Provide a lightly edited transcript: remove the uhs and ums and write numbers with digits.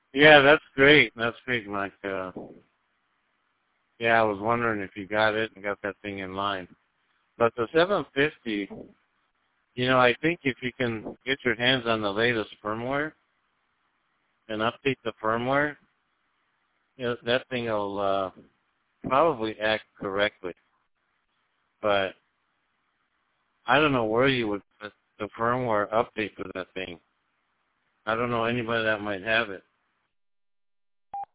Yeah, that's great. That's great, Mike. Yeah, I was wondering if you got it and got that thing in line. But the 750, I think if you can get your hands on the latest firmware and update the firmware, that thing will probably act correctly. But I don't know where you would put the firmware update for that thing. I don't know anybody that might have it.